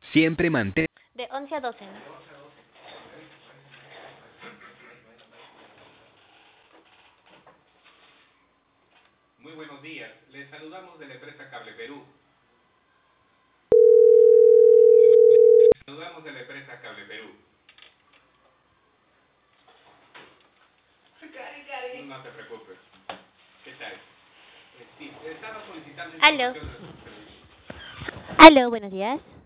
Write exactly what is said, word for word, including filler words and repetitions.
Siempre mantén. De once a doce. Muy buenos días, les saludamos de la empresa Cable Perú. Les saludamos de la empresa Cable Perú. No te preocupes. ¿Qué tal? Eh, sí, estaba solicitando Aló. información de sus servicios. Aló, buenos días.